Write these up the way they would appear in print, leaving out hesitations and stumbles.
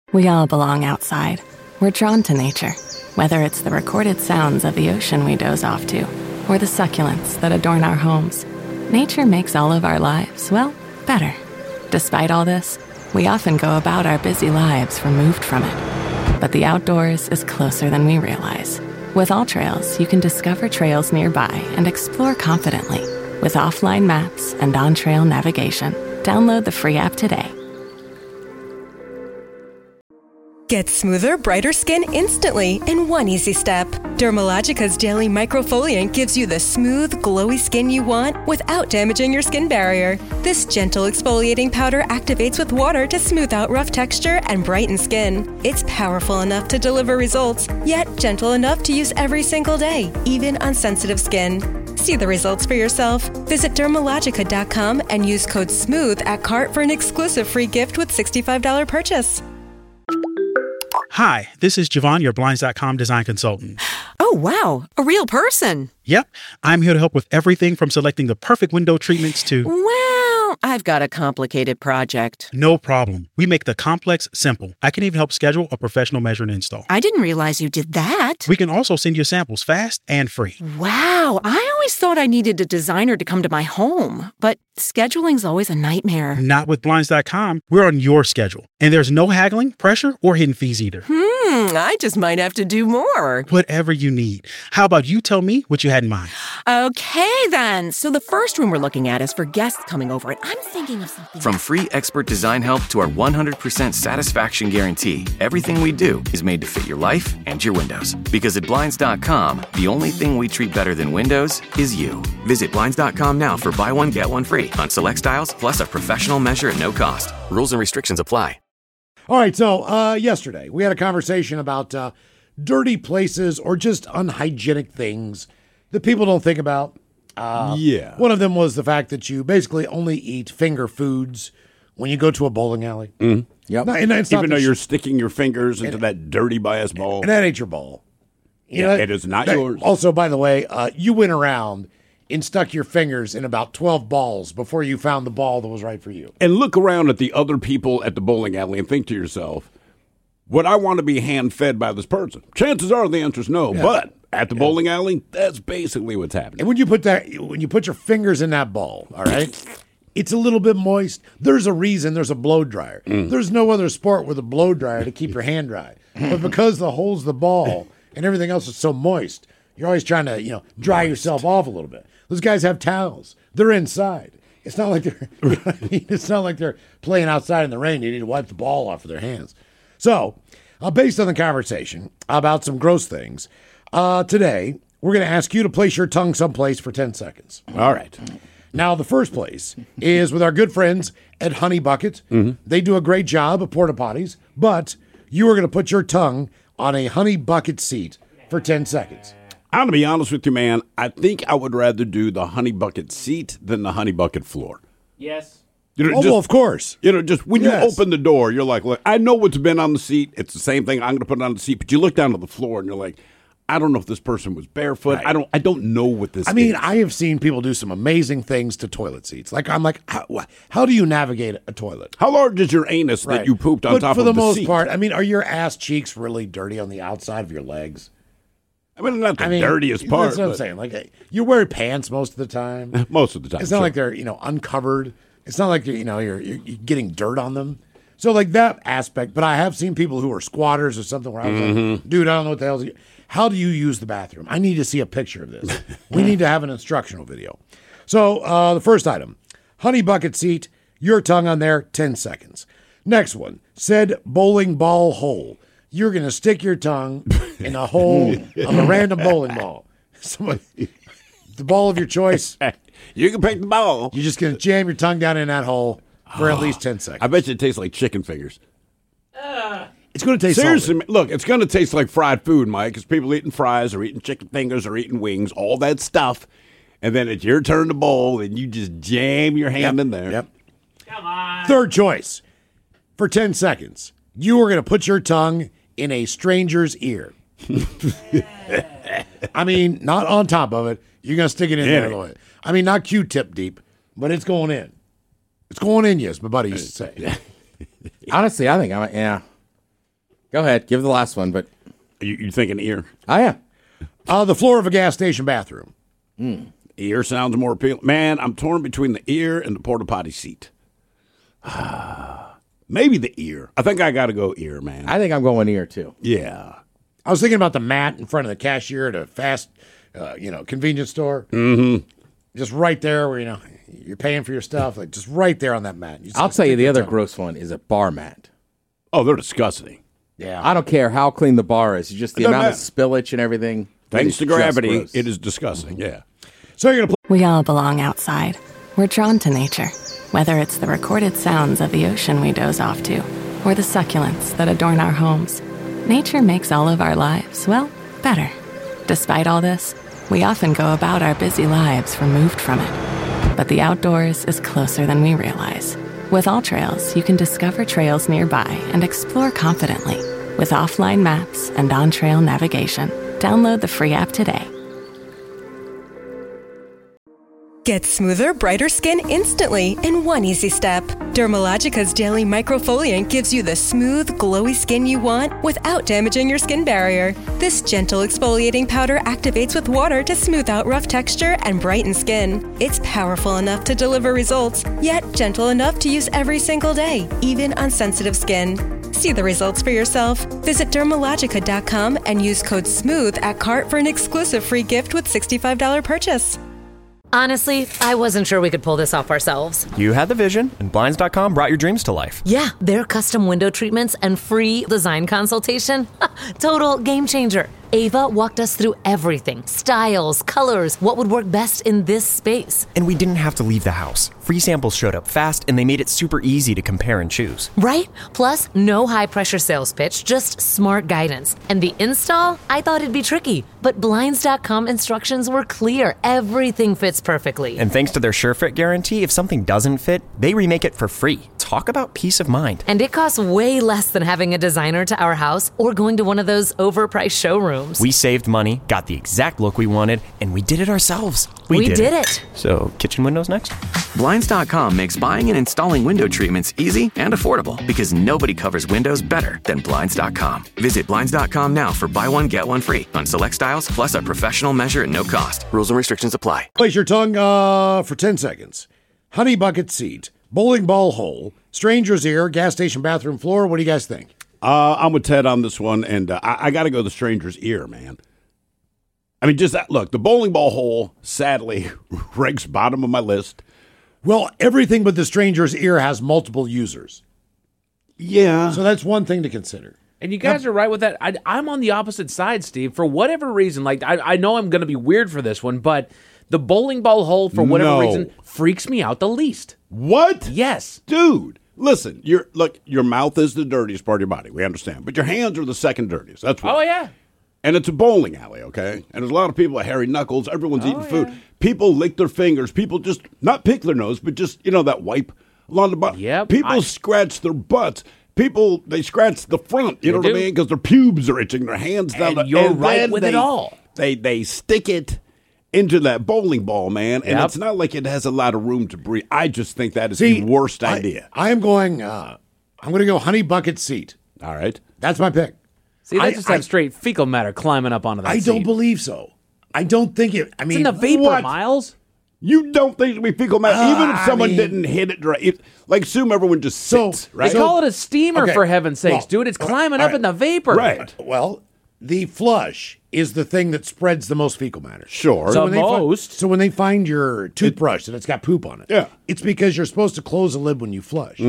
We all belong outside. We're drawn to nature, whether it's the recorded sounds of the ocean we doze off to, or the succulents that adorn our homes. Nature makes all of our lives, well, better. Despite all this, we often go about our busy lives removed from it. But the outdoors is closer than we realize. With AllTrails, you can discover trails nearby and explore confidently. With offline maps and on-trail navigation, download the free app today. Get smoother, brighter skin instantly in one easy step. Dermalogica's daily microfoliant gives you the smooth, glowy skin you want without damaging your skin barrier. This gentle exfoliating powder activates with water to smooth out rough texture and brighten skin. It's powerful enough to deliver results, yet gentle enough to use every single day, even on sensitive skin. See the results for yourself. Visit Dermalogica.com and use code SMOOTH at cart for an exclusive free gift with $65 purchase. Hi, this is Javon, your Blinds.com design consultant. Oh, wow. A real person. Yep. I'm here to help with everything from selecting the perfect window treatments to... Well, I've got a complicated project. No problem. We make the complex simple. I can even help schedule a professional measure and install. I didn't realize you did that. We can also send you samples fast and free. Wow. I always thought I needed a designer to come to my home, but scheduling's always a nightmare. Not with Blinds.com. We're on your schedule. And there's no haggling, pressure, or hidden fees either. I just might have to do more. Whatever you need. How about you tell me what you had in mind? Okay, then. So the first room we're looking at is for guests coming over, and I'm thinking of something. From free expert design help to our 100% satisfaction guarantee, everything we do is made to fit your life and your windows. Because at Blinds.com, the only thing we treat better than windows is you. Visit Blinds.com now for buy one, get one free on select styles, plus a professional measure at no cost. Rules and restrictions apply. All right, so yesterday we had a conversation about dirty places or just unhygienic things that people don't think about. One of them was the fact that you basically only eat finger foods when you go to a bowling alley. Yep. And it's Even though you're sticking your fingers into that dirty bias ball. And that ain't your ball. It is not yours. Also, by the way, you went around and stuck your fingers in about 12 balls before you found the ball that was right for you. And look around at the other people at the bowling alley and think to yourself, would I want to be hand-fed by this person? Chances are the answer is no, but at the bowling alley, that's basically what's happening. And when you put your fingers in that ball, all right, it's a little bit moist. There's a reason there's a blow dryer. There's no other sport with a blow dryer to keep your hand dry. But because the hole's the ball and everything else is so moist, you're always trying to, dry yourself off a little bit. Those guys have towels. They're inside. It's not like they're it's not like they're playing outside in the rain. They need to wipe the ball off of their hands. So, based on the conversation about some gross things, today we're going to ask you to place your tongue someplace for 10 seconds. All right. Now, the first place is with our good friends at Honey Bucket. They do a great job of porta potties, but you are going to put your tongue on a Honey Bucket seat for 10 seconds. I'm going to be honest with you, man. I think I would rather do the Honey Bucket seat than the Honey Bucket floor. Yes. Well, of course. Just when you open the door, you're like, look, I know what's been on the seat. It's the same thing. I'm going to put it on the seat. But you look down to the floor and you're like, I don't know if this person was barefoot. Right. I don't know what this is. I mean, I have seen people do some amazing things to toilet seats. I'm like, how do you navigate a toilet? How large is your anus that you pooped on top of the seat? But for the most part, are your ass cheeks really dirty on the outside of your legs? Not the dirtiest part. That's what I'm saying. Like, you wear pants most of the time. Most of the time. It's not like they're, uncovered. It's not like, you're getting dirt on them. So, like, that aspect. But I have seen people who are squatters or something where I was like, dude, I don't know what the hell. How do you use the bathroom? I need to see a picture of this. We need to have an instructional video. So, the first item, Honey Bucket seat, your tongue on there, 10 seconds. Next one, said bowling ball hole. You're going to stick your tongue in a hole of a random bowling ball. The ball of your choice. You can pick the ball. You're just going to jam your tongue down in that hole for at least 10 seconds. I bet you it tastes like chicken fingers. It's going to taste seriously. salty. Look, it's going to taste like fried food, Mike, because people eating fries or eating chicken fingers or eating wings, all that stuff. And then it's your turn to bowl, and you just jam your hand in there. Yep. Come on. Third choice. For 10 seconds, you are going to put your tongue in a stranger's ear. Not on top of it. You're going to stick it in there a little bit. Not Q-tip deep, but it's going in. It's going in, yes, my buddy used to say. Honestly, I think Go ahead. Give the last one, but You thinking ear? I am. The floor of a gas station bathroom. Ear sounds more appealing. Man, I'm torn between the ear and the porta potty seat. Maybe the ear. I think I got to go ear, man. I think I'm going ear, too. Yeah. I was thinking about the mat in front of the cashier at a fast, convenience store. Mm-hmm. Just right there where, you're paying for your stuff. Like, just right there on that mat. I'll tell you the other gross one is a bar mat. Oh, they're disgusting. Yeah. I don't care how clean the bar is. Just the It doesn't amount of matter. spillage and everything. Thanks to It is just gravity, gross. it is disgusting. Yeah. So you're going to We all belong outside. We're drawn to nature, whether it's the recorded sounds of the ocean we doze off to, or the succulents that adorn our homes. Nature makes all of our lives, well, better. Despite all this, we often go about our busy lives removed from it. But the outdoors is closer than we realize. With AllTrails, you can discover trails nearby and explore confidently. With offline maps and on-trail navigation, download the free app today. Get smoother, brighter skin instantly in one easy step. Dermalogica's Daily Microfoliant gives you the smooth, glowy skin you want without damaging your skin barrier. This gentle exfoliating powder activates with water to smooth out rough texture and brighten skin. It's powerful enough to deliver results, yet gentle enough to use every single day, even on sensitive skin. See the results for yourself. Visit Dermalogica.com and use code SMOOTH at cart for an exclusive free gift with $65 purchase. Honestly, I wasn't sure we could pull this off ourselves. You had the vision, and Blinds.com brought your dreams to life. Yeah, their custom window treatments and free design consultation. Total game changer. Ava walked us through everything. Styles, colors, what would work best in this space. And we didn't have to leave the house. Free samples showed up fast, and they made it super easy to compare and choose. Right? Plus, no high-pressure sales pitch, just smart guidance. And the install? I thought it'd be tricky, but Blinds.com instructions were clear. Everything fits perfectly. And thanks to their SureFit guarantee, if something doesn't fit, they remake it for free. Talk about peace of mind. And it costs way less than having a designer to our house or going to one of those overpriced showrooms. We saved money, got the exact look we wanted, and we did it ourselves. We did it. So, kitchen windows next? Blinds.com makes buying and installing window treatments easy and affordable because nobody covers windows better than Blinds.com. Visit Blinds.com now for buy one, get one free on select styles, plus a professional measure at no cost. Rules and restrictions apply. place your tongue for 10 seconds. Honey bucket seat, bowling ball hole, stranger's ear, gas station bathroom floor. What do you guys think? I'm with Ted on this one, and I got to go the stranger's ear, man. I mean, just that. Look, the bowling ball hole, sadly, ranks bottom of my list. Well, everything but the stranger's ear has multiple users. Yeah. So that's one thing to consider. And you guys are right with that. I'm on the opposite side, Steve. For whatever reason, like I know I'm going to be weird for this one, but the bowling ball hole, for whatever reason, freaks me out the least. What? Yes. Dude, listen, your mouth is the dirtiest part of your body. We understand. But your hands are the second dirtiest. That's what. Oh, yeah. And it's a bowling alley, okay? And there's a lot of people with hairy knuckles. Everyone's eating food. People lick their fingers. People just, not pick their nose, but just, that wipe along the butt. Yep. People scratch their butts. People, they scratch the front, you know what I mean? Because their pubes are itching, their hands down. And you're right with it all. They stick it into that bowling ball, man, and it's not like it has a lot of room to breathe. I just think that is the worst idea. I am going, I'm going to go honey bucket seat. All right. That's my pick. See, they just have straight fecal matter climbing up onto that I seat. don't believe so. I don't think it, I mean. It's in the vapor, what? Miles. You don't think it would be fecal matter? Even if someone didn't hit it dry. Like, assume everyone just sits, right? They call it a steamer, for heaven's sakes, dude. It's climbing up in the vapor. Right. Well, the flush is the thing that spreads the most fecal matter. Sure. So when they find your toothbrush and it's got poop on it, it's because you're supposed to close the lid when you flush.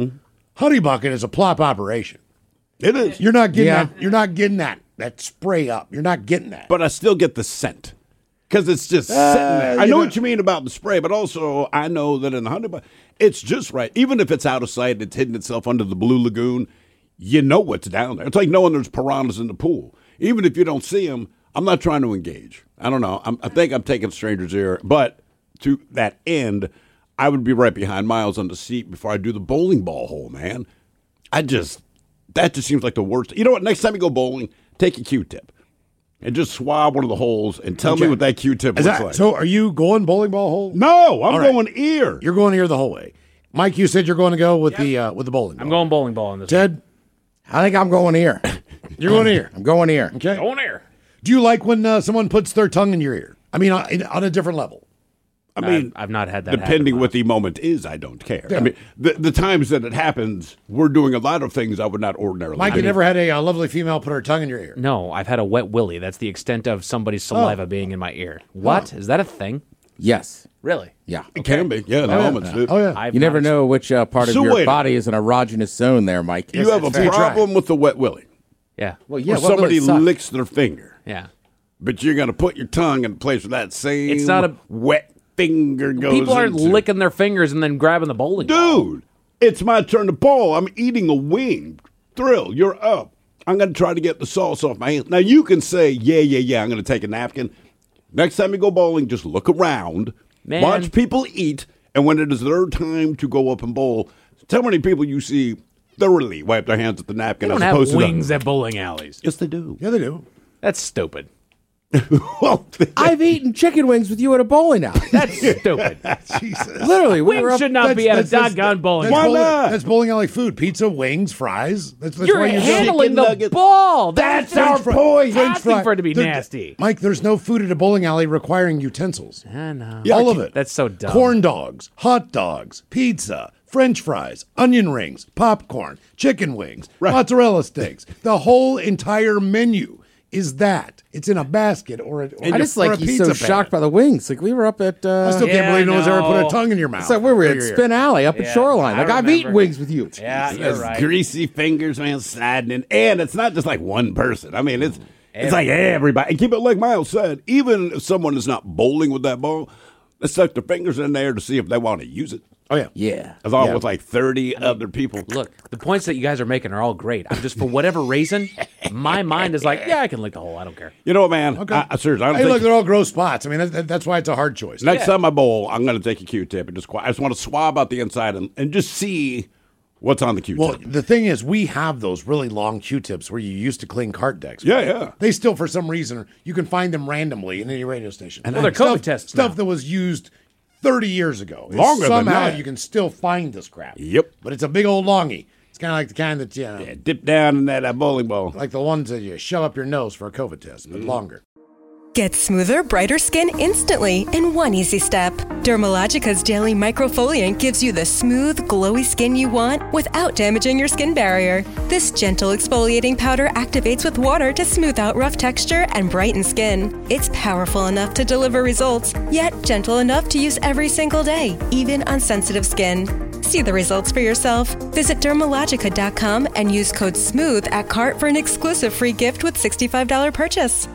Honey bucket is a plop operation. It is. You're not getting that. You're not getting that spray up. You're not getting that. But I still get the scent. Because it's just sitting there. I know what you mean about the spray, but also I know that in the honey bucket, it's just right. Even if it's out of sight, it's hidden itself under the blue lagoon, you know what's down there. It's like knowing there's piranhas in the pool. Even if you don't see them, I'm not trying to engage. I don't know. I think I'm taking stranger's ear. But to that end, I would be right behind Miles on the seat before I do the bowling ball hole, man. That just seems like the worst. You know what? Next time you go bowling, take a Q-tip. And just swab one of the holes and tell me what that Q-tip looks like. So are you going bowling ball hole? No, I'm going ear. You're going ear the whole way. Mike, you said you're going to go with the bowling ball. I'm going bowling ball on this. Ted? I think I'm going ear. You're going ear. I'm going ear. Okay. Going ear. Do you like when someone puts their tongue in your ear? I mean, on a different level. I mean, I've not had that. Depending what the moment is, I don't care. Yeah. I mean, the times that it happens, we're doing a lot of things I would not ordinarily Mike, do. you never had a lovely female put her tongue in your ear? No, I've had a wet willy. That's the extent of somebody's saliva being in my ear. What? Is that a thing? Yes. Really? Yeah. It can be. Yeah, in moments. Oh, yeah. I've You never not- know which part of So your wait. body is an erogenous zone there, Mike. You have a problem with the wet willy. Yeah. Well, yeah, Where what will somebody it suck? licks their finger. Yeah. But you're going to put your tongue in place where that same It's not a- wet finger goes People aren't into. licking their fingers and then grabbing the bowling ball. Dude, it's my turn to bowl. I'm eating a wing. Thrill, you're up. I'm going to try to get the sauce off my hands. Now, you can say, yeah, I'm going to take a napkin. Next time you go bowling, just look around, Man. watch people eat, and when it is their time to go up and bowl, tell how many people you see thoroughly wipe their hands at the napkin They don't as have opposed to wings the... at bowling alleys. Yes, they do. Yeah, they do. That's stupid. Well, I've eaten chicken wings with you at a bowling alley. That's stupid. Jesus. Literally, we were Wings up. should not be at a doggone bowling alley. That's bowling alley food. Pizza, wings, fries. That's You're why you handling the nuggets. ball. That's our point. French Asking fry. for it to be There- nasty. Mike, there's no food at a bowling alley requiring utensils. I know. All of it. That's so dumb. Corn dogs, hot dogs, pizza, French fries, onion rings, popcorn, chicken wings, mozzarella sticks. The whole entire menu is that. It's in a basket or a I just or a like he's pizza so pan. shocked by the wings. Like we were up at. I still can't believe no one's ever put a tongue in your mouth. It's like we were or at your ear. Spin Alley up at Yeah, Shoreline. I Like I've remember. eaten wings with you. Yeah, you're Those right. greasy fingers, man, sliding in. And it's not just like one person. I mean, it's like everybody. And keep it like Miles said, even if someone is not bowling with that ball, let's stuck their fingers in there to see if they want to use it. Oh, yeah. Yeah. Along with like 30 other people. Look, the points that you guys are making are all great. I'm just, for whatever reason, my mind is like, yeah, I can lick the hole. I don't care. You know what, man? Okay. I seriously, I don't Hey, think... look, they're all gross spots. I mean, that's why it's a hard choice. Next time I bowl, I'm going to take a Q-tip and just I just want to swab out the inside and just see what's on the Q-tip. Well, the thing is, we have those really long Q-tips where you used to clean cart decks. Yeah. They still, for some reason, you can find them randomly in any radio station. Well, they're COVID tests Stuff now. that was used 30 years ago. Longer than Somehow that. you can still find this crap. Yep. But it's a big old longie. It's kind of like the kind that, you know, Yeah, dip down in that bowling ball. like the ones that you shove up your nose for a COVID test, but longer. Get smoother, brighter skin instantly in one easy step. Dermalogica's daily microfoliant gives you the smooth, glowy skin you want without damaging your skin barrier. This gentle exfoliating powder activates with water to smooth out rough texture and brighten skin. It's powerful enough to deliver results, yet gentle enough to use every single day, even on sensitive skin. See the results for yourself. Visit Dermalogica.com and use code SMOOTH at cart for an exclusive free gift with $65 purchase.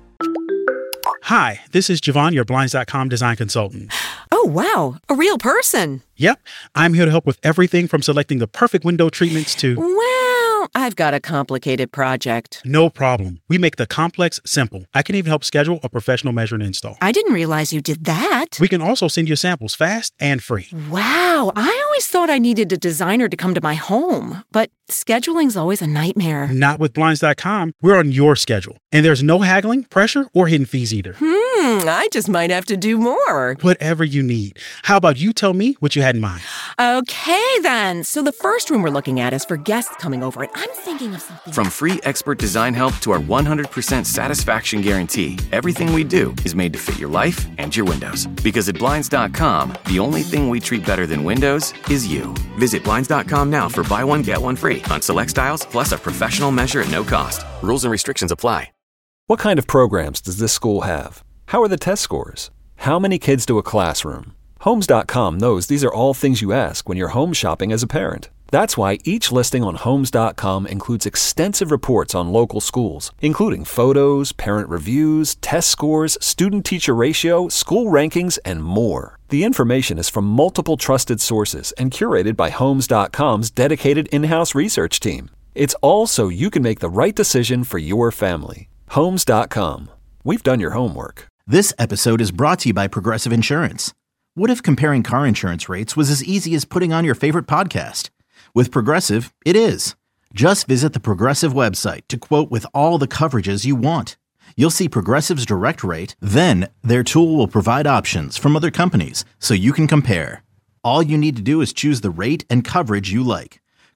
Hi, this is Javon, your Blinds.com design consultant. Oh, wow. A real person. Yep, I'm here to help with everything from selecting the perfect window treatments to... Well, I've got a complicated project. No problem. We make the complex simple. I can even help schedule a professional measure and install. I didn't realize you did that. We can also send you samples fast and free. Wow. I always thought I needed a designer to come to my home, but scheduling's always a nightmare. Not with Blinds.com. We're on your schedule. And there's no haggling, pressure, or hidden fees either. I just might have to do more. Whatever you need. How about you tell me what you had in mind? Okay, then. So the first room we're looking at is for guests coming over, and I'm thinking of something. From free expert design help to our 100% satisfaction guarantee, everything we do is made to fit your life and your windows. Because at Blinds.com, the only thing we treat better than windows is you. Visit Blinds.com now for buy one, get one free on select styles, plus a professional measure at no cost. Rules and restrictions apply. What kind of programs does this school have? How are the test scores? How many kids do a classroom? Homes.com knows these are all things you ask when you're home shopping as a parent. That's why each listing on Homes.com includes extensive reports on local schools, including photos, parent reviews, test scores, student-teacher ratio, school rankings, and more. The information is from multiple trusted sources and curated by Homes.com's dedicated in-house research team. It's all so you can make the right decision for your family. Homes.com. We've done your homework. This episode is brought to you by Progressive Insurance. What if comparing car insurance rates was as easy as putting on your favorite podcast? With Progressive, it is. Just visit the Progressive website to quote with all the coverages you want. You'll see Progressive's direct rate, then their tool will provide options from other companies so you can compare. All you need to do is choose the rate and coverage you like.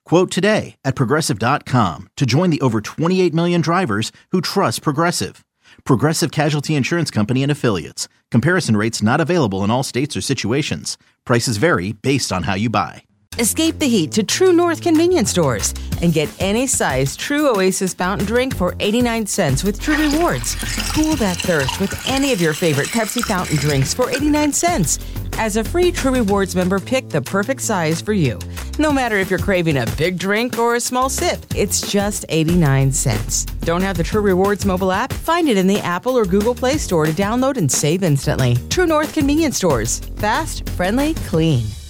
Quote today at Progressive.com to join the over 28 million drivers who trust Progressive. Progressive Casualty Insurance Company and Affiliates. Comparison rates not available in all states or situations. Prices vary based on how you buy. Escape the heat to True North convenience stores and get any size True Oasis fountain drink for 89 cents with True Rewards. Cool that thirst with any of your favorite Pepsi fountain drinks for 89 cents. As a free True Rewards member, pick the perfect size for you. No matter if you're craving a big drink or a small sip, it's just 89 cents. Don't have the True Rewards mobile app? Find it in the Apple or Google Play Store to download and save instantly. True North convenience stores. Fast, friendly, clean.